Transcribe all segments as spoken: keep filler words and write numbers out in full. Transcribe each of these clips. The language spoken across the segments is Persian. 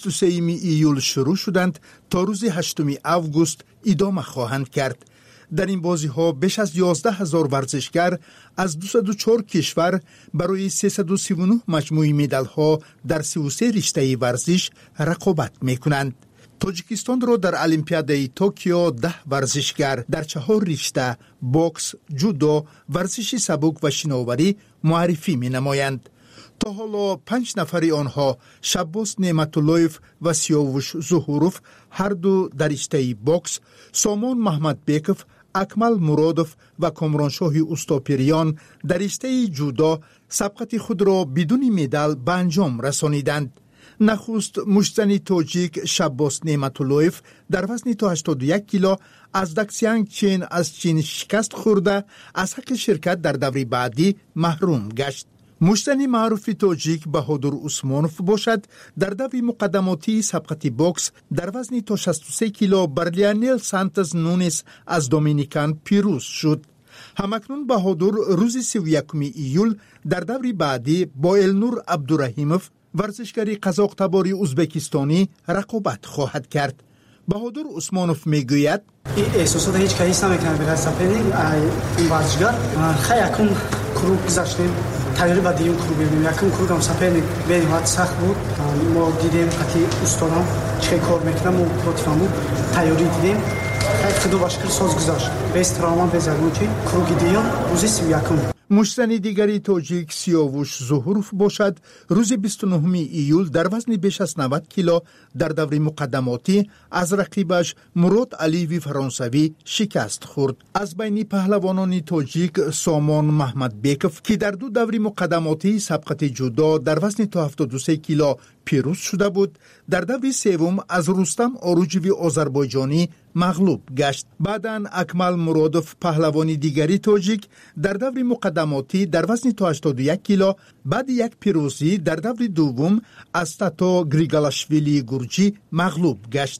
بیست و سوم ایول شروع شدند تا روز هشتم آگوست ادامه خواهند کرد. در این بازی ها بیش از یازده هزار ورزشگر از دویست و چهار کشور برای سیصد و سی و نه مجموعه مدال ها در سی و سه رشته ورزش رقابت می کنند. تاجیکستان را در المپیادهای توکیو ده ورزشگر در چهار رشته بوکس، جودو، ورزش سبک و شناوری معرفی می نمایند. تا حالا پنج نفری آنها شباس نعمتاللهیف و سیاوش ظهوروف هر دو در رشته بوکس، سامان محمدبیکوف، اکمل مرادوف و کامرانشاه استاپریان در رشته جودو سبقت خود را بدون مدال به انجام رسانیدند. نخست مشتزن تاجیک شباس نعمتاللهیف در وزن تا هشتاد و یک کیلو از دکسیانگ چین از چین شکست خورده از حق شرکت در دوره بعدی محروم گشت. مشتزن معروف تاجیک بهادر عثمانوف باشد در دوره مقدماتی سبقت بوکس در وزن تا شصت و سه کیلو بر لیانل سانتوس نونس از دومینیکان پیروز شد. همکنون بهادر روز سی و یکم ایول در دوره بعدی با النور عبدالرحیموف ورزشکاری قزاق‌تباری ازبکستانی رقابت خواهد کرد. بهادر عثمانوف میگوید این احساسات هیچ کسی نمیکنه برای سپری این ورزشگر خیلی یکم کروب گذاشتیم تغییر با دیون کروب ببینیم یکم کروب هم سپری بینیم وقت سخت بود ما دیدیم قطعی استادم چه کار میکنم و لطفمو تیاری دیدیم خیلی خدو باشکل ساز گذاشت به استرامان بزرگون که کروب دیون روزی سی و یکم. مشتزن دیگری تاجیک سیاوش ظهوروف باشد روز بیست و نهم ایول در وزن بیش از نود کیلو در دوره مقدماتی از رقیبش مراد علیوی فرانسوی شکست خورد. از بین پهلوانان تاجیک سامان محمدبیکوف که در دو دوره مقدماتی سبقت جودو در وزن تا هفتاد و سه کیلو پیروز شده بود در دوره سوم از رستم آروجوی آذربایجانی مغلوب گشت. بعداً اکمل مرادوف پهلوان دیگری تاجیک در دوره مقدماتی در وزن تا هشتاد و یک کیلو بعد یک پیروزی در دوره دوم از تاتا گریگالاشویلی گورجی مغلوب گشت.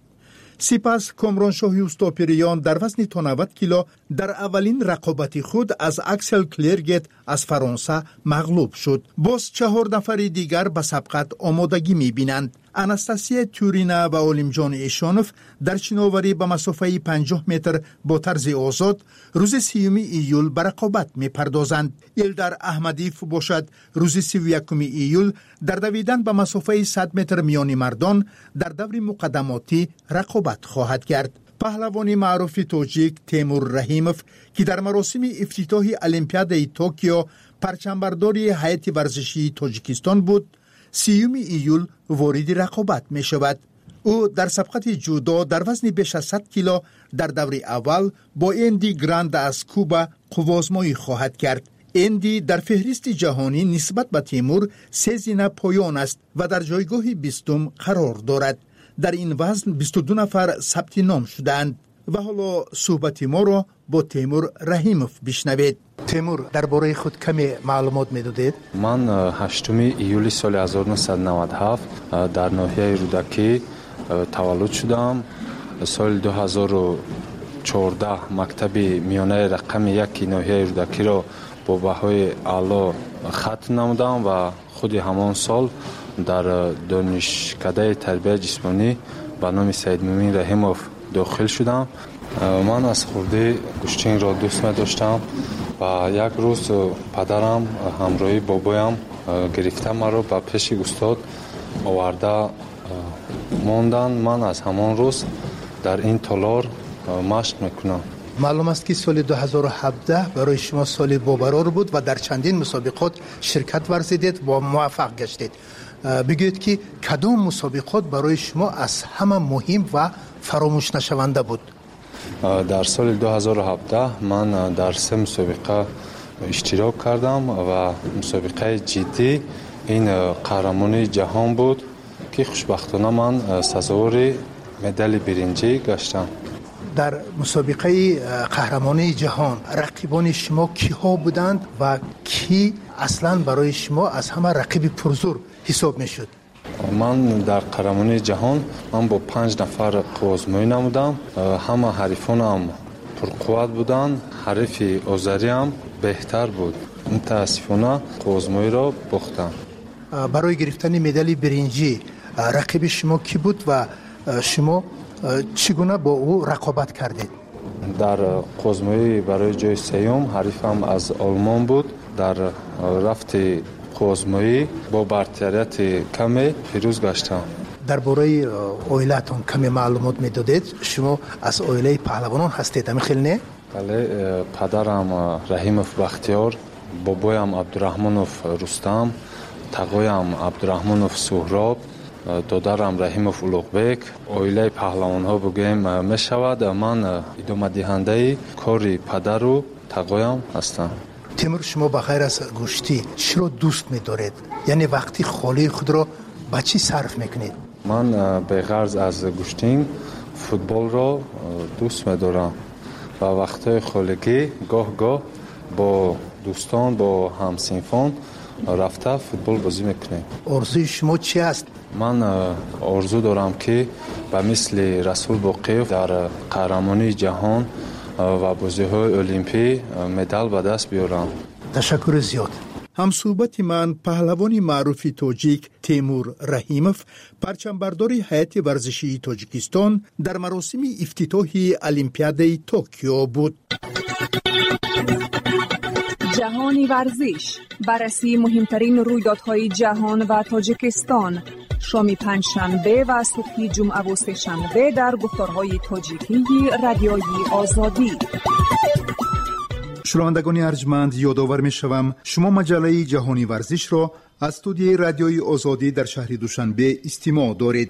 سپس کامرانشاه استاپریان در وزن تا نود کیلو در اولین رقابت خود از اکسل کلرگت از فرانسه مغلوب شد. باز چهار نفر دیگر به سبقت آمادگی می‌بینند. اناستاسیا تورینا و عالمجان ایشانوف در شناوری به مسافه پنجاه متر با طرز آزاد روز سیوم ایول به رقابت می‌پردازند. ایلدر احمدیف باشد روز سی و یکم ایول در دویدن به مسافه صد متر میان مردان در دوره مقدماتی رقابت خواهد کرد. پهلوانی معروف تاجیک تیمور رحیموف که در مراسم افتتاح المپیادهای توکیو پرچمبرداری هیئت ورزشی تاجیکستان بود، سیوم ایول وارد رقابت می شود. او در سبقت جودو در وزن بیش از صد کیلو در دوره اول با اندی گراند از کوبا قوازمایی خواهد کرد. اندی در فهرست جهانی نسبت به تیمور سه زینه پایان است و در جایگاه بیستم قرار دارد. در این وزن بیست و دو نفر ثبت نام شدند. و حالا صحبت ما را با تیمور رحیموف بشنوید. تیمور درباره خود کمی معلومات میدادید؟ من هشتم ایولی سال هزار و نهصد و نود و هفت در ناحیه رودکی تولد شدم. سال دو هزار و چهارده مکتب میانه رقم یک ناحیه رودکی را با بهای اعلا ختم نمودم و خود همان سال در دانشکده تربیت جسمانی به نام سید مومن رحیموف داخل شدم. من از خورده گوشتین را دوست می داشتم و یک روز پدرم همراهی بابایم گرفته مرا به پیش استاد آورده ماندن. من از همان روز در این تالار مشق میکنم. معلوم است که سال دو هزار و هفده برای شما سال بابرار بود و در چندین مسابقات شرکت ورزیدید و موفق گشتید. بگویید که کدام مسابقات برای شما از همه مهم و فراموش نشونده بود؟ در سال دو هزار و هفده من در سه مسابقه اشتراک کردم و مسابقه جدی این قهرمانی جهان بود که خوشبختانه من سزاوار مدال برنجی گشتم. در مسابقه قهرمانی جهان رقیبان شما کیها بودند و کی اصلا برای شما از همه رقیب پرزور حساب میشد؟ من در قهرمانی جهان من با پنج نفر قوازمایی نمودم. همه حریفانم پرقوت بودند. حریف آذری هم بهتر بود. متاسفانه قوازمایی را باختم. برای گرفتن مدال برنجی رقیب شما کی بود و شما چگونه با او رقابت کردید؟ در قزمایی برای جای سیوم حریفم از آلمان بود. در رفت قزمایی با برتریت کمی پیروز گشتم. درباره اویلتون کمی معلومات میدادید؟ شما از اویله پهلوانان هستید همین خیلی نه؟ بله، پدرم رحیموف بختیار، بابایم عبدالرحمنوف رستم، تقویم عبدالرحمنوف سهراب، دادرم رحیموف улуғбек. اویله پهلوانها بگویم می شود. من ادامه دهنده کاری پدر و تقویم هستم. تیمور، شما بخیر از گوشتی چرا دوست می‌دارید؟ یعنی وقتی خالی خود را با چی صرف میکنید؟ من به غرض از گوشتین فوتبال را دوست می‌دارم و وقتی خالگی گاه گاه با دوستان با همسنفان رفته فوتبال بازی میکنیم. آرزوی شما چی است؟ من آرزو دارم که به مثل رسول باقیف در قهرمانی جهان و بازی‌های المپی مدال به دست بیارم. تشکر زیاد. همصحبت من پهلوان معروف تاجیک تیمور رحیموف، پرچمبرداری هیئت ورزشی تاجیکستان در مراسم افتتاحی المپیاد توکیو بود. جهانی ورزش، بررسی مهمترین رویدادهای جهان و تاجیکستان، شام پنجشنبه و صبح جمعه و سه‌شنبه در گفتارهای تاجیکی رادیوی آزادی. شنوندگان ارجمند، یادآور می‌شوم شما مجله جهانی ورزش را از استودیوی رادیوی آزادی در شهر دوشنبه استماع دارید.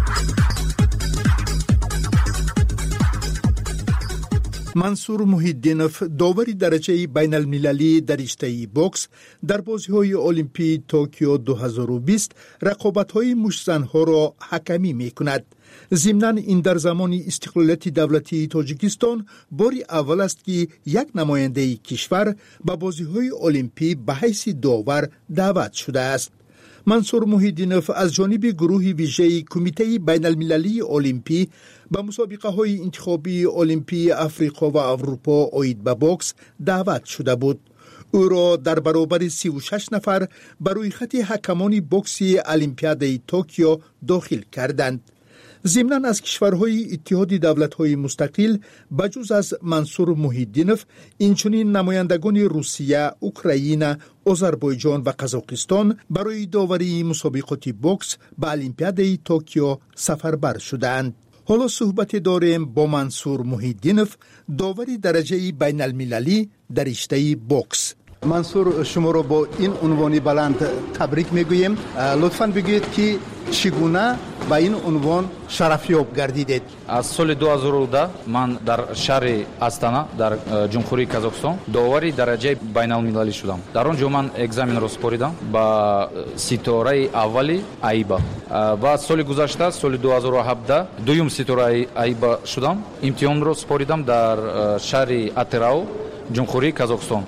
منصور محی‌الدینوف، داوری درجه بین المللی در رشته بوکس در بازی‌های المپی توکیو دو هزار و بیست رقابت‌های مشت‌زن‌ها را حکمی می‌کند. ضمناً این در زمان استقلالیت دولتی تاجیکستان باری اول است که یک نماینده کشور به بازی‌های المپی به حیث داور دعوت شده است. منصور محی‌الدینوف از جانب گروه ویژه کمیته بین المللی المپی به مسابقه های انتخابی المپی افریقا و اروپا آید به بوکس دعوت شده بود. او را در برابر سی و شش نفر بر روی خط حکمان بوکسی المپیاد توکیو داخل کردند. ضمناً از کشورهای اتحاد دولت‌های مستقل بجز از منصور محی‌الدینوف، اینچنین نمایندگان روسیه، اوکراین، آذربایجان و قزاقستان برای داوری مسابقات بوکس به المپیاد توکیو سفربر شدند. حالا صحبت داریم با منصور محی‌الدینوف، داوری درجه بین المللی در رشته بوکس. منصور، شما را با این عنوان بلند تبریک میگوییم. لطفاً بگویید که چگونه با این عنوان شرفیاب گردیدید؟ از سال دو هزار و ده من در شهر استана در جمهوری قزاقستان داوری درجه بین المللی شدم. در آنجا من اگزامین را سپردم با ستاره اولی айба و سال گذشته سال دو هزار و هفده دوم ستاره айба شدم. امتحان را سپردم در شهر атырау جمهوری قزاقستان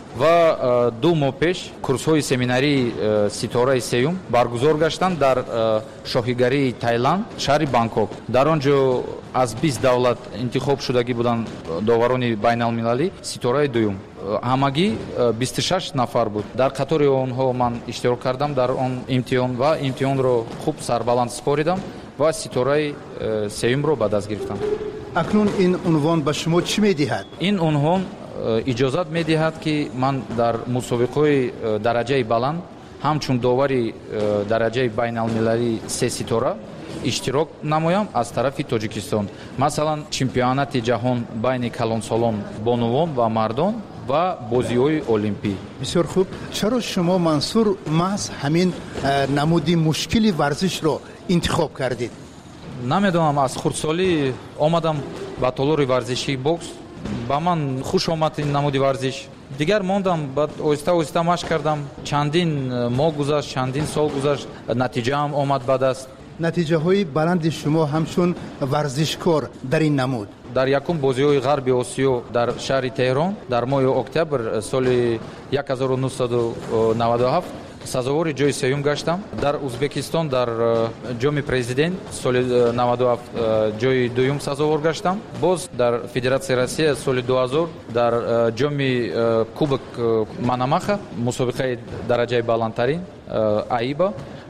و دو ماه پیش کورس‌های семинари ستاره سیوم برگزار گشتند در شاهیگری تایلند شهر بانکوک. در آنجا از بیست دولت انتخاب شدگی بودند داوران بین المللی ستاره دوم. همگی بیست و شش نفر بود. در قطار آنها من اشتراک کردم در آن امتحان و امتحان را خوب سربلند سپردم و ستاره سیوم را به دست گرفتم. اکنون این عنوان به شما چی می‌دهد؟ این عنوان اجازت می‌دهد که من در مسابقه درجه بلند همچون داوری درجه بین المللی سه ستاره اشتراک نمایم از طرف تاجیکستان. مثلا چمپیونات جهان بین کلانسالان بانوان و مردان و بازی‌های المپی. بسیار خوب. چرا شما منصور محض همین نمودی مشکلی ورزش را انتخاب کردید؟ نمیدونم، از خردسالی آمدم به تالار ورزشی بوکس. با من خوش آمد این نمودی ورزش. دیگر موندم، بعد آهسته آهسته مشق کردم. چندین ماه گذشت، چندین سال گذشت، نتیجه هم آمد به دست. نتیجه های بلند شما همچون ورزشکار در این نمود؟ در یکم بازی‌های غربی آسیا در شهر تهران در ماه اکتبر سال هزار و نهصد و نود و هفت سزاوار جای سیوم گشتم. در ازبکستان در جام президент سال نود و هفت جای دوم سزاوار گشتم. باز در فدراسیای روسیه سال دو هزار در جام کубок Мономаха مسابقه درجه بالاترین айба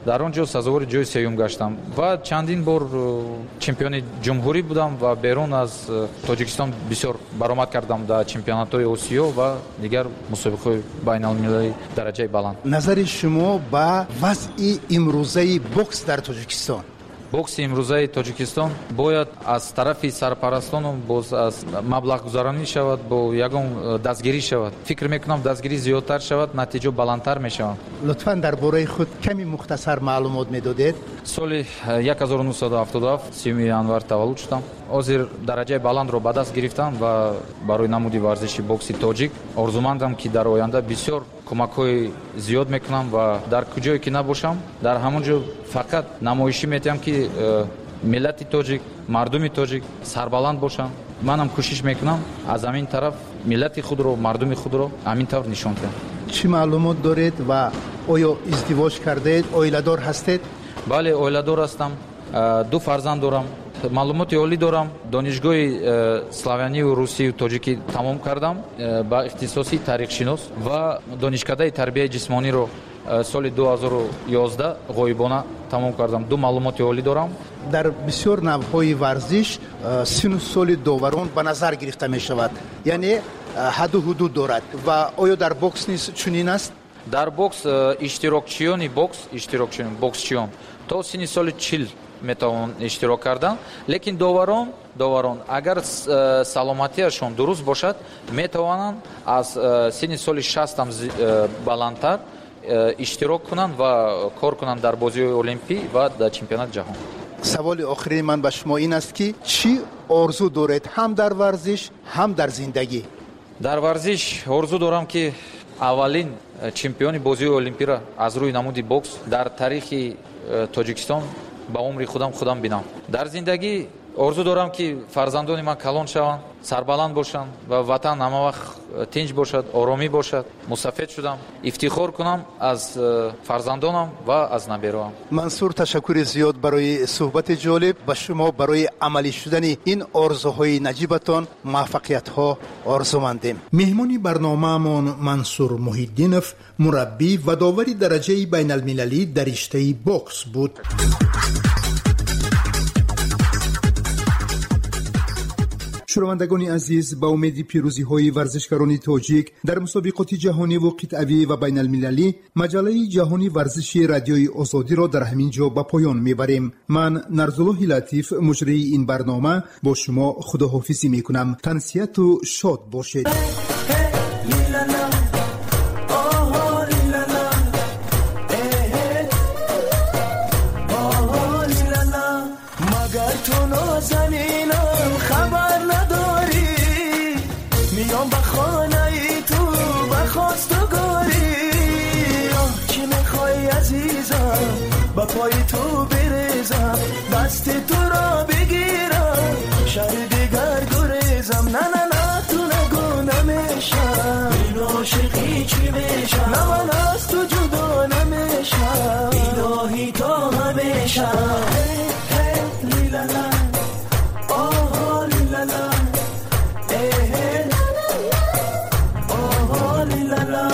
дар он ҷо сазовори ҷои сеюм гаштам ва чандин бор чемпиони ҷумҳурӣ будам ва берун аз тоҷикистон бисёр баромад кардам дар чемпионатҳои осиё ва дигар мусобиқаҳои байналмилалии дараҷаи баланд. назари шумо ба вазъи имрӯзаи бокс дар тоҷикистон? бокси имрӯзаи тоҷикистон бояд аз тарафи сарпарастону боз аз маблағгузаронӣ шавад, бо ягон дастгирӣ шавад. фикр мекунам дастгирӣ зиёдтар шавад, натиҷа баландтар мешавад. лутфан дар бораи худ ками мухтасар маълумот медодед? соли ҳазору нуҳсаду ҳафтоду ҳафт сиюми январ таваллуд шудам. ҳозир дараҷаи баландро ба даст гирифтам ва барои намуди варзиши бокси тоҷик орзумандам ки дар оянда бисёр кӯмакҳои зиёд мекунам ва дар куҷое ки набошам дар ҳамон ҷо фақат намоишӣ метиҳам ки миллати тоҷик, мардуми тоҷик сарбаланд бошанд. манам кӯшиш мекунам аз ҳамин тараф миллати худро, мардуми худро ҳамин тавр нишон диҳам. чӣ маълумот доред ва оё издивоҷ кардед? оиладор ҳастед? бале, оиладор ҳастам. ду фарзанд дорам. маълумоти олӣ дорам. донишгоҳи славянию русию тоҷикӣ тамом кардам ба ихтисоси таърихшинос ва донишкадаи тарбияи ҷисмониро соли ду ҳазору ёздаҳ ғоибона тамом кардам. ду маълумоти олӣ дорам. дар бисёр навъҳои варзиш сину соли доварон ба назар гирифта мешавад, яъне ҳадду ҳудуд дорад ва оё дар бокс низ чунин аст? дар бокс иштирокчиёни бокс иштирокчиён боксчиён то сини соли чил метавонанд иштирок кардан, лекин доварон доварон агар саломатиашон дуруст бошад метавонанд аз сини соли шастам баландтар иштирок кунанд ва кор кунанд дар бозиҳои олимпӣ ва дар чемпионати ҷаҳон. саволи охирии ман ба шумо ин аст ки чӣ орзу доред ҳам дар варзиш, ҳам дар зиндагӣ? дар варзиш орзу дорам ки аввалин чемпиони бозиҳои олимпиро аз рӯи намуди бокс дар тарихи тоҷикистон ба умри худам худам бинам. дар зиндагӣ орзу дорам ки фарзандони ман калон шаванд, сарбаланд бошанд ва ватан ҳамавақт тинч бошад, оромӣ бошад. мусафед шудам, ифтихор кунам аз фарзандонам ва аз набероам. мансур, ташаккури зиёд барои суҳбати ҷолиб. ба шумо барои амалӣ шудани ин орзуҳои наҷибатон муваффақиятҳо орзумандем. меҳмони барномаамон мансур муҳиддинов, мураббӣ ва довари дараҷаи байналмилалӣ дар риштаи бокс буд. шунавандагони азиз, ба умеди пирӯзиҳои варзишгарони тоҷик дар мусобиқоти ҷаҳониву қитъавӣ ва байналмилалӣ, маҷаллаи ҷаҳони варзиши радиои озодиро дар ҳамин ҷо ба поён мебарем. ман Нарзуллоҳи Латиф, муҷрии ин барнома, бо шумо худоҳофизӣ мекунам. тансияту шод бошед. با پای تو بریزم، دست تو را بگیرم، شهر دیگر گریزم. نه نه نه تو نگو نمیشم، این عاشقی چی میشم؟ نه من از تو جدا نمیشم، الهی تا همیشم. هی هی لیلالا، آه لیلالا، ای هی آه لیلالا.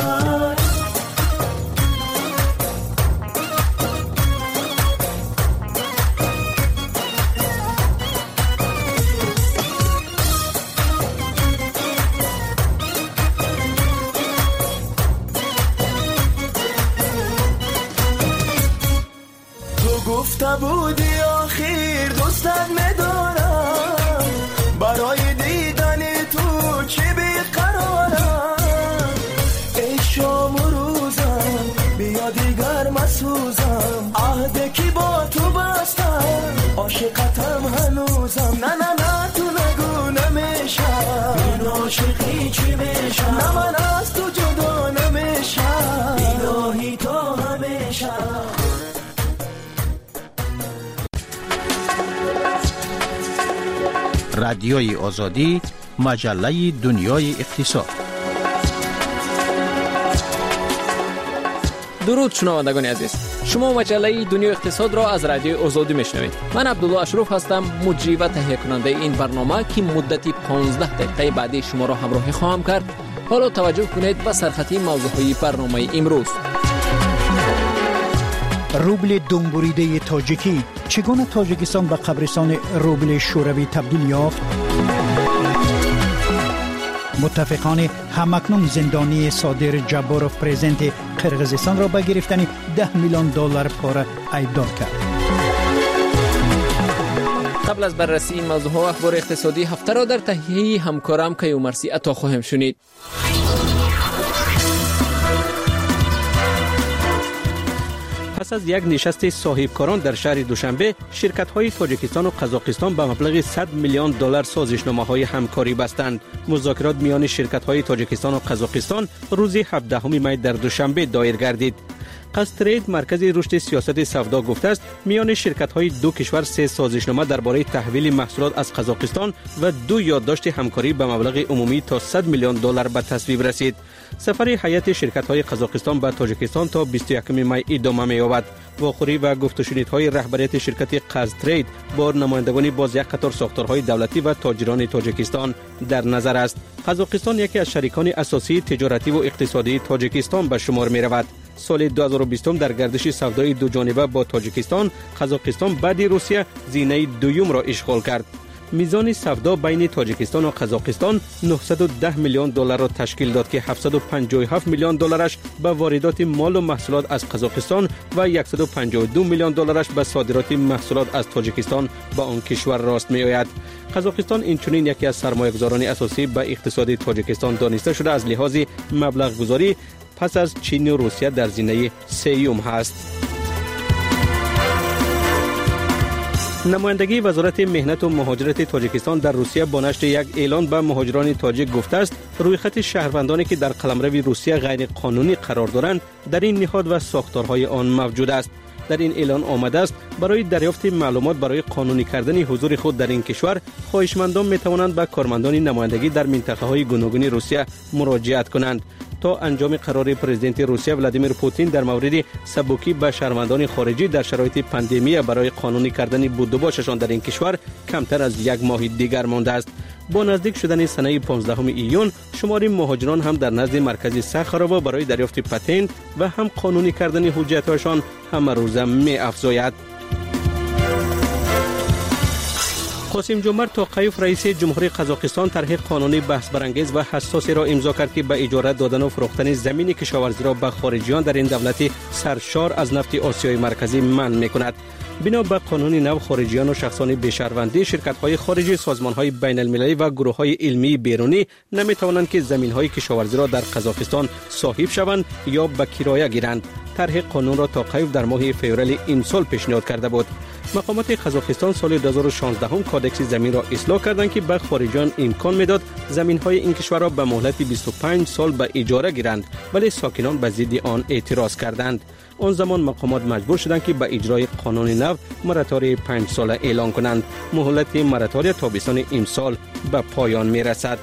گفته بودی آخر دوستت ندارم، برای دیدن تو چه بیقرارم. ای شام و روزم بیا دیگر مسوزم، عهده کی با تو بستم، عاشقتم هنوزم. نه نه نه تو نگو نمیشم، این عاشقی چی میشم؟ نه من از تو جدا نمیشم، الهی تا همیشه. رادیوی آزادی، مجله دنیای اقتصاد. درود شنوندگان عزیز، شما مجله دنیای اقتصاد را از رادیوی آزادی میشنوید. من عبدالله اشرف هستم، مجری و تهیه کننده این برنامه که مدتی پانزده دقیقه بعدی شما را همراهی خواهم کرد. حالا توجه کنید به سرخطی موضوعی برنامه امروز. روبل دنبوریده تاجیکی، چگونه تاجیکستان به قبرستان روبل شوروی تبدیل یافت؟ متفقان همکنون زندانی صادر جباروف پرزیدنت قرقیزستان را به گرفتن ده میلیون دلار پاره ایدار کرد. قبل از بررسی این موضوع و اخبار اقتصادی هفته را در تهیه همکارم کیومرثی عطا خواهیم شنید. پس از یک نشست صاحبکاران در شهر دوشنبه، شرکت‌های تاجیکستان و قزاقستان به مبلغ صد میلیون دلار سازشنامه‌های همکاری بستند. مذاکرات میان شرکت‌های تاجیکستان و قزاقستان روز هفدهم می در دوشنبه دایر گردید. قزترید مرکز رشد سیاست سودا گفته است میان شرکت‌های دو کشور سه سازشنامه درباره تحویل محصولات از قزاقستان و دو یادداشت همکاری به مبلغ عمومی تا صد میلیون دلار به تصویب رسید. سفر هیئت شرکت‌های قزاقستان به تاجیکستان تا بیست و یکم می ادامه می‌یابد. واخوری و گفت و شنیدهای رهبریت شرکت قزترید با نمایندگان باز یک قطار ساختارهای دولتی و تاجران تاجیکستان در نظر است. قزاقستان یکی از شریکان اساسی تجارتی و اقتصادی تاجیکستان به شمار می‌رود. سال دو هزار و بیست در گردش سودای دو جانبه با تاجیکستان، قزاقستان بعد روسیه زینه دوم را اشغال کرد. میزان سودا بین تاجیکستان و قزاقستان نهصد و ده میلیون دلار را تشکیل داد که هفتصد و پنجاه و هفت میلیون دلارش به واردات مال و محصولات از قزاقستان و صد و پنجاه و دو میلیون دلارش به صادرات محصولات از تاجیکستان به آن کشور راست می آید. قزاقستان اینچنین یکی از سرمایه‌گذاران اساسی به اقتصاد تاجیکستان دانسته شده از لحاظ مبلغ گذاری پس از چین و روسیه در زینه سیوم هست. نمایندگی وزارت مهنت و مهاجرت تاجیکستان در روسیه با نشر یک اعلان به مهاجران تاجیک گفته است روی خط شهروندانی که در قلمرو روسیه غیر قانونی قرار دارند در این نهاد و ساختارهای آن موجود است. در این اعلان آمده است برای دریافت معلومات برای قانونی کردن حضور خود در این کشور، خواهشمندان می توانند به کارمندان نمایندگی در منطقه‌های گوناگون روسیه مراجعت کنند. تا انجام قرار پرزیدنت روسیه ولادیمیر پوتین در مورد سبکی به شهروندان خارجی در شرایط پاندمی برای قانونی کردن بود و باششان در این کشور کمتر از یک ماه دیگر مانده است. با نزدیک شدن سنه پانزدهم ایون، شمار مهاجران هم در نزد مرکز سخراوا برای دریافت پتنت و هم قانونی کردن حجیت‌هایشان همه روزه می افزاید. قاسم جمعرت توقیف رئیس جمهوری قزاقستان طرح قانونی بحث برانگیز و حساسی را امضا کرد که به اجاره دادن و فروختن زمین کشاورزی را به خارجیان در این دولت سرشار از نفت آسیای مرکزی منع می‌کند. بنا به قانون نو، خارجیان و شخصان بی‌شهروندی، شرکت‌های خارجی، سازمان‌های بین‌المللی و گروه‌های علمی بیرونی نمی‌توانند که زمین‌های کشاورزی را در قزاقستان صاحب شوند یا به کرایه گیرند. طرح قانون را توقیف در ماه فوریه امسال پیشنهاد کرده بود. مقامات قزاقستان سال دو هزار و شانزده هم کادکس زمین را اصلاح کردند که به خارجیان امکان میداد زمین‌های این کشور را به مهلت بیست و پنج سال به اجاره گیرند، ولی ساکنان به ضد آن اعتراض کردند. آن زمان مقامات مجبور شدند که به اجرای قانون نو مراتوری پنج ساله اعلان کنند. مهلت مراتوری تابستان امسال به پایان میرسد.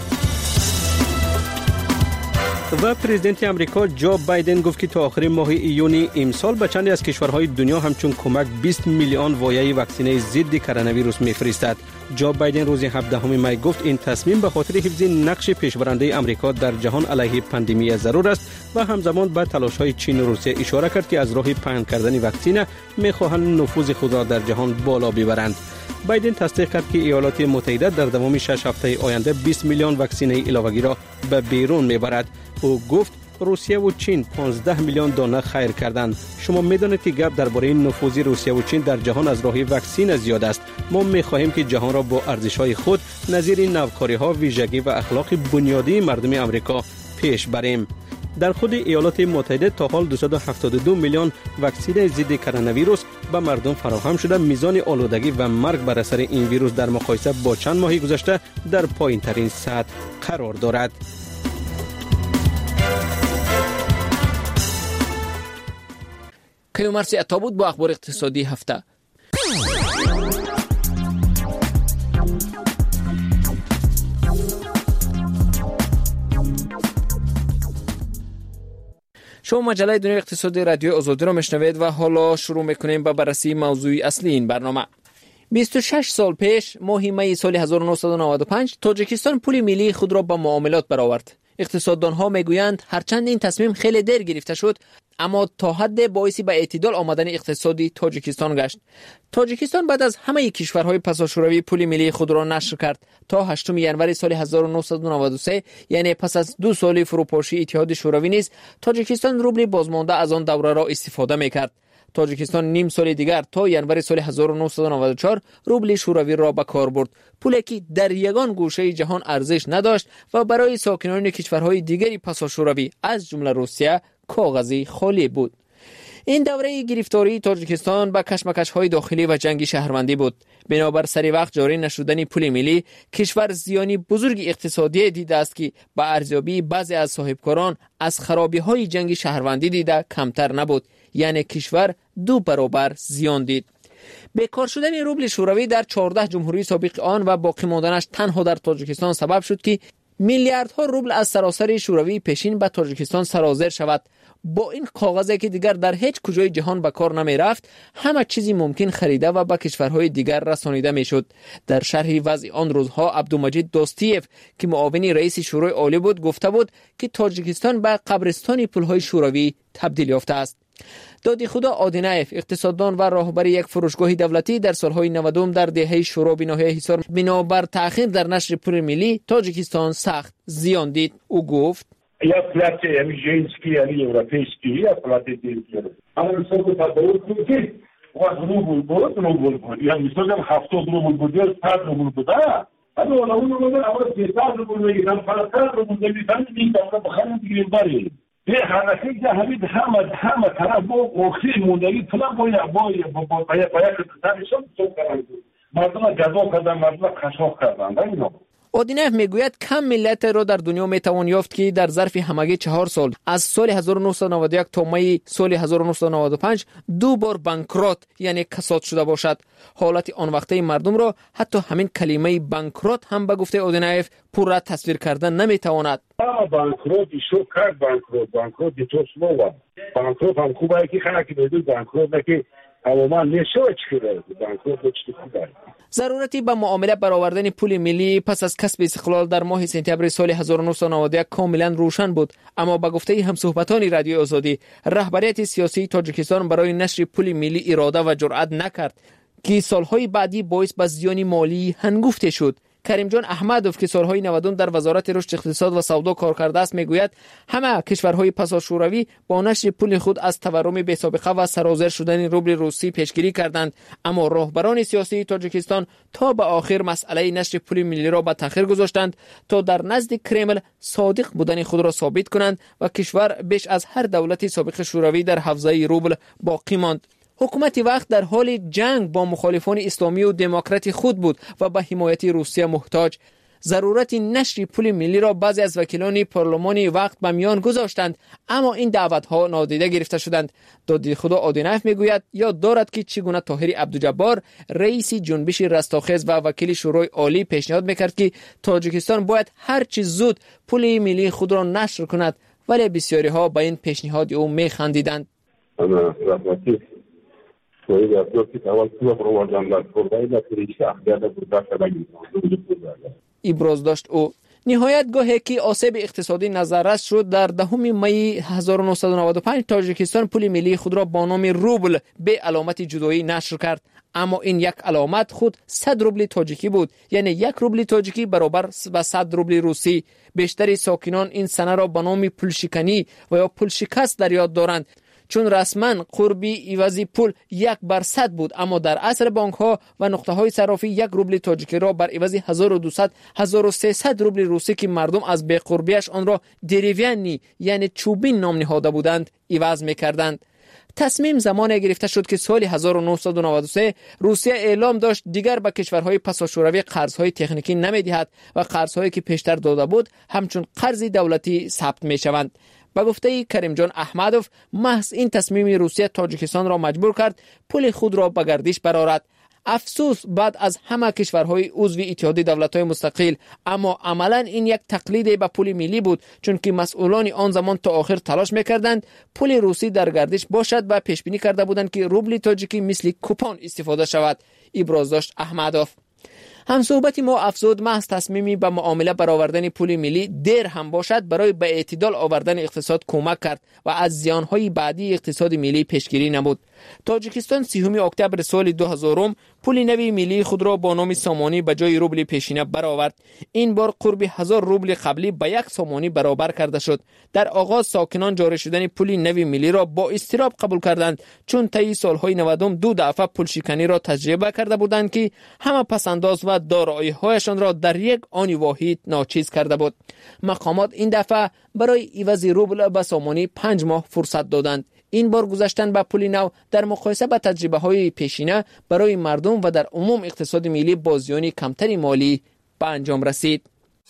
و پرزیدنت امریکا جو بایدن گفت که تا آخر ماه ایون امسال به چند از کشورهای دنیا همچون کمک بیست میلیون وایه واکسینه ضد کرونا ویروس میفرستد. جو بایدن روز هفدهم می گفت این تصمیم به خاطر حفظ نقش پیشبرنده امریکا در جهان علیه پاندمی ضرور است و همزمان به تلاش‌های چین و روسیه اشاره کرد که از راه پهن کردن واکسینه می‌خواهند نفوذ خود را در جهان بالا ببرند. بایدن تصدیق کرد که ایالات متحده در دوام شش هفته آینده بیست میلیون واکسینه علاوه‌ای را به بیرون می‌برد. او گفت روسیه و چین پانزده میلیون دانه خیر کردند. شما می‌دانید که گپ درباره نفوذ روسیه و چین در جهان از راه واکسین زیاد است. ما می‌خواهیم که جهان را با ارزش‌های خود نظیر نوکاری‌ها، ویژگی و اخلاق بنیادی مردم آمریکا پیش بریم. در خود ایالات متحده تا حال دویست و هفتاد و دو میلیون واکسن ضد کرونا ویروس به مردم فراهم شده. میزان آلودگی و مرگ بر اثر این ویروس در مقایسه با چند ماه گذشته در پایین‌ترین سطح قرار دارد. کیومرثی عطا بود با اخبار اقتصادی هفته. شما مجله دنیای اقتصادی رادیو آزادی را میشنوید و حالا شروع میکنیم با بررسی موضوع اصلی این برنامه. بیست و شش سال پیش ماه می سال هزار و نهصد و نود و پنج تاجیکستان پول ملی خود را با معاملات برآورد. اقتصاددانها میگویند هرچند این تصمیم خیلی دیر گرفته شد، اما تا حد باعث به اعتدال آمدن اقتصادی تاجیکستان گشت. تاجیکستان بعد از همه کشورهای پساشوروی پول ملی خود را نشر کرد. تا هشتم ژانویه سال هزار و نهصد و نود و سه، یعنی پس از دو سال فروپاشی اتحاد شوروی نیز، تاجیکستان روبل بازمانده از آن دوره را استفاده میکرد. تاجیکستان نیم سال دیگر تا ژانویه سال هزار و نهصد و نود و چهار روبل شوروی را به کار برد، پولی که در یگان گوشه جهان ارزش نداشت و برای ساکنان کشورهای دیگری پساشوروی از جمله روسیه کاغذی خالی بود. این دوره گرفتاری تاجیکستان به کشمکش‌های داخلی و جنگ شهروندی بود. بنابر سری وقت جاری نشدن پول ملی، کشور زیانی بزرگ اقتصادی دیده است که با ارزیابی بعضی از صاحبکاران از خرابی‌های جنگ شهروندی دیده کمتر نبود، یعنی کشور دو برابر زیان دید. بیکار شدن روبل شوروی در چهارده جمهوری سابق آن و باقی ماندنش تنها در تاجیکستان سبب شد که میلیاردها روبل از سراسر شوروی پیشین به تاجیکستان سرازیر شود. با این کاغذی که دیگر در هیچ کجای جهان به کار نمی رفت، همه چیزی ممکن خریده و به کشورهای دیگر رسانیده می شد. در شرح وضع آن روزها عبدالمجید دوستیف که معاون رئیس شورای عالی بود گفته بود که تاجیکستان به قبرستان پولهای شوروی تبدیل یافته است. دادی خدا آدینایف، اقتصاددان و راهبر یک فروشگاه دولتی، در سالهای نود در دهه شورا به ناحیه حصار بنابر تأخیر در نشر پول ملی تاجیکستان سخت زیان دید. او گفت: یا پلات امیجینسکی یعنی اروپیسکی یا پلات دیگر. اما مثلا تداول کنید وقت روبل بود روبل بود یا مثلا هفتاد روبل بود یا صد روبل بود. اما ولی اون روبل اول سیصد روبل میگیرن، پلاتر روبل میگیرن، این دولت بخرن دیگه باری. به حرکتی که همین همه همه طرف با اوخی موندگی پلان باید باید باید باید باید تنشون تو کردن. مردم جذاب کردن، مردم خشاف کردن. اینو اودینف میگوید کم ملت را در دنیا میتوان یافت که در ظرف همگی چهار سال از سال هزار و نهصد و نود و یک تا می سال هزار و نهصد و نود و پنج دو بار بانکرات یعنی کساد شده باشد. حالت آن وقته مردم را حتی همین کلمه بانکرات هم به گفته اودینف پورا تصویر کردن نمیتواند. بانکرات شو کرد بانکرات بانکرات تو سلوا بانکرات هم خوبه که خلک بدون بانکرات که عموما نشوه چیره بانکرات چی خوبه. ضرورتی به معامله برآوردن پول ملی پس از کسب استقلال در ماه سپتامبر سال هزار و نهصد و نود و یک کاملا روشن بود، اما به گفته همصحبتان رادیو آزادی رهبریت سیاسی تاجیکستان برای نشر پول ملی اراده و جرأت نکرد که سالهای بعدی باعث به زیان مالی هنگفته شد. کریم جان احمدوف که سالهای نود در وزارت رشد اقتصاد و سودا کار کرده است میگوید همه کشورهای پساشوروی با نشر پول خود از تورم بی‌سابقه و سرازیر شدن روبل روسی پیشگیری کردند، اما راهبران سیاسی تاجیکستان تا به آخر مسئله نشر پول ملی را به تأخیر گذاشتند تا در نزد کرمل صادق بودن خود را ثابت کنند و کشور بیش از هر دولت سابق شوروی در حوزه روبل باقی ماند. حکومت وقت در حال جنگ با مخالفان اسلامی و دموکرات خود بود و به حمایت روسیه محتاج. ضرورت نشر پول ملی را بعضی از وکیلان پارلمان وقت به میان گذاشتند، اما این دعوت‌ها نادیده گرفته شدند. دادی خدا آدینایف میگوید یاد دارد که چگونه طاهر عبدالجبار رئیس جنبش رستاخیز و وکیل شورای عالی پیشنهاد میکرد که تاجیکستان باید هر چه زود پول ملی خود را نشر کند، ولی بسیاری ها به این پیشنهاد او میخندیدند. ابراز داشت او. نهایت گاهی که آسیب اقتصادی نظررس شد در دهم می هزار و نهصد و نود و پنج تاجیکستان پول ملی خود را با نام روبل به علامت جدایی نشر کرد، اما این یک علامت خود صد روبل تاجیکی بود، یعنی یک روبل تاجیکی برابر با صد روبل روسی. بیشتری ساکنان این سنه را به نام پولشکنی و یا پول شکست در یاد دارند، چون رسما قربی عوضی پول یک بر صد بود، اما در عصر بانک ها و نقطه های صرافی یک روبل تاجیکی را بر عوض هزار و دویست هزار و سیصد روبل روسی که مردم از بی قربیش آن را دریوینی یعنی چوبین نام نهاده بودند عوض می‌کردند. تصمیم زمانی گرفته شد که سال هزار و نهصد و نود و سه روسیه اعلام داشت دیگر به کشورهای پساشوروی قرضهای تکنیکی نمی‌دهد و قرضهایی که پیشتر داده بود همچون قرض دولتی ثبت می‌شوند. با گفته کریم جان احمدوف محض این تصمیم روسیه تاجیکستان را مجبور کرد پول خود را به گردش برآورد. افسوس بعد از همه کشورهای عضو اتحاد دولت‌های مستقل، اما عملاً این یک تقلید به پول ملی بود، چون که مسئولان آن زمان تا آخر تلاش می‌کردند پول روسی در گردش باشد و پیش بینی کرده بودند که روبل تاجیکی مثل کوپون استفاده شود. ابراز داشت احمدوف. همصحبت ما افزود محض تصمیمی به معامله برآوردن پول ملی دیر هم باشد برای به اعتدال آوردن اقتصاد کمک کرد و از زیانهای بعدی اقتصاد ملی پیشگیری نمود. تاجیکستان سیوم اکتبر سال دو هزار پول نوی ملی خود را با نام سامانی به جای روبل پیشینه برآورد. این بار قرب هزار روبل قبلی به یک سامانی برابر کرده شد. در آغاز ساکنان جاری شدن پول نوی ملی را با اضطراب قبول کردند، چون طی سالهای نودم دو دفعه پول شکنی را تجربه کرده بودند که همه پسنداز و دارایی‌هایشان را در یک آن واحد ناچیز کرده بود. مقامات این دفعه برای عوض روبل به سامانی پنج ماه فرصت دادند. این بار گذشتن به پول نو در مقایسه با تجربه های پیشینه برای مردم و در عموم اقتصاد ملی با زیان کمتری مالی به انجام رسید.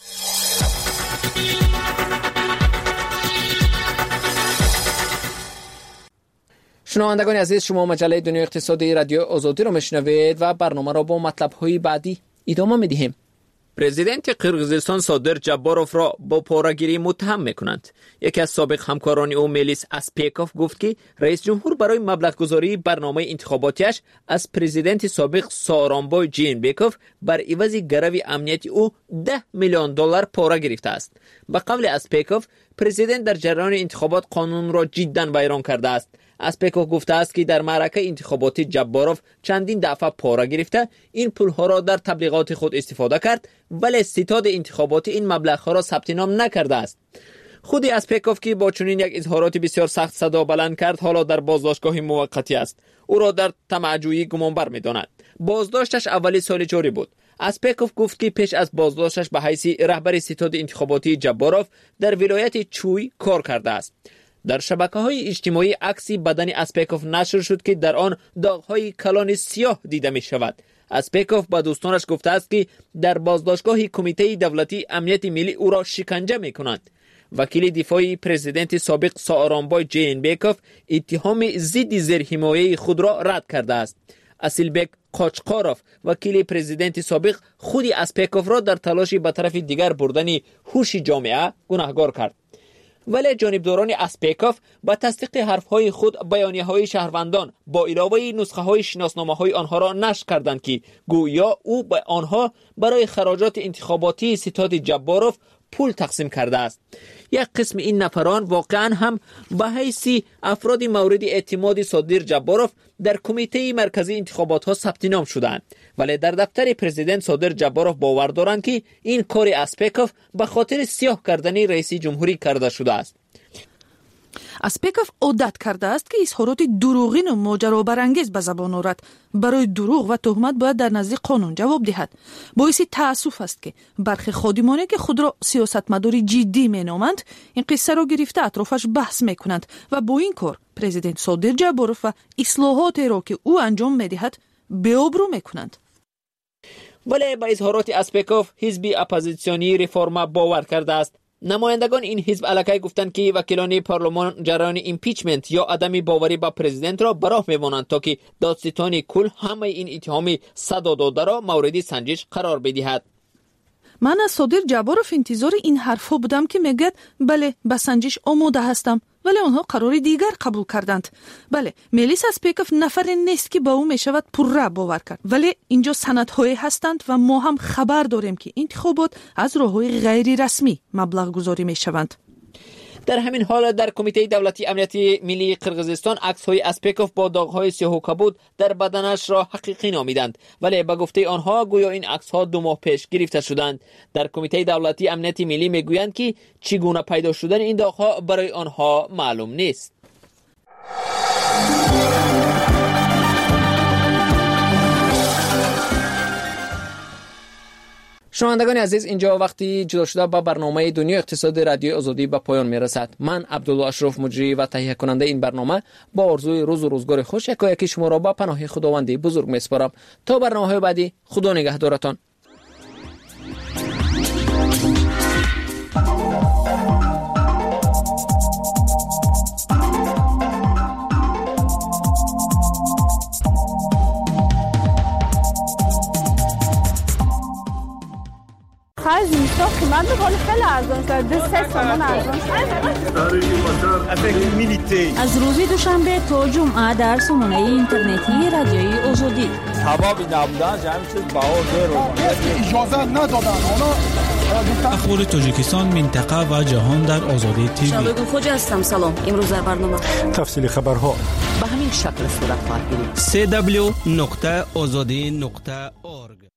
شنوندگان عزیز، شما مجله دنیا اقتصادی رادیو آزادی را میشنوید و برنامه را با مطلب های بعدی ادامه میدهیم. پرزیدنت قرقیزستان صادر جباروف را با پاره‌گیری متهم میکنند. یکی از سابق همکاران او میلیس اسپیکوف گفت که رئیس جمهور برای مبلغ گذاری برنامه انتخاباتیش از پرزیدنت سابق سارانبای جینبکوف بر عوض گرو امنیتی او ده میلیون دلار پاره گرفته است. به قول اسپیکوف، پرزیدنت در جریان انتخابات قانون را جداً ویران کرده است. اسپیکوف گفته است که در معرکه انتخاباتی جباروف چندین دفعه پاره گرفته این پولها را در تبلیغات خود استفاده کرد، ولی ستاد انتخاباتی این مبلغها را ثبت نام نکرده است. خود اسپیکوف که با چنین یک اظهارات بسیار سخت صدا بلند کرد، حالا در بازداشتگاه موقتی است. او را در طمع‌جویی گمانبر می‌داند. بازداشتش اولی سال جاری بود. اسپیکوف گفت که پیش از بازداشتش به حیث رهبر ستاد انتخاباتی جباروف در ولایت چوی کار کرده است. در شبکه‌های اجتماعی عکسی بدن اسپیکوف نشر شد که در آن داغ‌های کلان سیاه دیده می‌شود. اسپیکوف با دوستانش گفته است که در بازداشتگاه کمیته دولتی امنیت ملی او را شکنجه می‌کنند. وکیل دفاعی پرزیدنت سابق سارانبای جینبکوف اتهام ضد زیرحمایه خود را رد کرده است. اسیلبک قاچقاروف وکیل پرزیدنت سابق خود اسپیکوف را در تلاشی به طرف دیگر بردن هوش جامعه گناهکار کرد. ولی جانبداران اسپیکوف با تصدیق حرفهای خود بیانیه‌های شهروندان با علاوه نسخه‌های شناسنامه‌های آنها را نشر کردند که گویا او به آنها برای خراجات انتخاباتی ستاد جباروف پول تقسیم کرده است. یک قسم این نفران واقعا هم به حیث افراد مورد اعتماد صادر جباروف در کمیته مرکزی انتخابات ها ثبت نام شدند، ولی در دفتر پرزیدنت صادر جباروف باور دارند که این کار اسپیکوف به خاطر سیاه کردن رئیس جمهوری کرده شده است. اسپیکوف عادت کرده است که اظهارات دروغین و ماجرا برانگیز به زبان آورد. برای دروغ و تهمت باید در نزد قانون جواب دهد. باعث تأسف است که برخی خادمانی که خود را سیاستمدار جدی مینامند این قصه را گرفته اطرافش بحث میکنند و با این کار پرزیدنت صادر جباروف و اصلاحاتی را که او انجام میدهد بی‌آبرو میکنند. ولی با اظهارات اسپیکوف حزب اپوزیسیونی ریفورما باور کرده است. نمایندگان این حزب علاقه گفتند که وکیلان پارلمان جریان ایمپیچمنت یا عدم باوری با پرزیدنت را براه میمانند تا که دادستان کل همه این اتهام صدا داده را مورد سنجش قرار بدهد. من از صادر جباروف انتظار این حرفا بودم که میگد بله به سنجش آماده هستم، ولی آنها قرار دیگر قبول کردند. بله، میلیس اسپیکوف نفر نیست که با او میشود پرره باور کرد، ولی اینجا سندهایی هستند و ما هم خبر داریم که انتخابات از راههای غیر رسمی مبلغ گذاری میشوند. در همین حال در کمیته دولتی امنیت ملی قرقیزستان عکس‌های اسپیکوف با داغ‌های سیاه و کبود در بدنش را حقیقی نامیدند، ولی به گفته آنها گویا این عکس‌ها دو ماه پیش گرفته شدند. در کمیته دولتی امنیت ملی میگویند که چگونه پیدا شدن این داغ‌ها برای آنها معلوم نیست. شنوندگان عزیز، اینجا وقتی جدا شده با برنامه دنیا اقتصاد رادیو آزادی به پایان میرسد. من عبدالله اشرف مجری و تهیه کننده این برنامه با آرزوی روز و روزگار خوش یکایک شما را با پناه خداوند بزرگ میسپارم. تا برنامه‌های بعدی، خدا نگهدارتان. خرج میستا قیمت به حال خیلی ارزان شد. دو سه تومن ارزان شد. از روز دوشنبه تا جمعه در سامانه اینترنتی رادیوی آزادی. سبب نبودنش همین چیز بهار دیر اجازه ندادن. حالا اخبار تاجیکستان، منطقه و جهان در آزادی تیوی. شبکه خوجا هستم. سلام. امروز در برنامه تفصیل خبرها به همین شکل صورت خواهد گرفت. سی دبلیو نقطه آزادی نقطه اورگ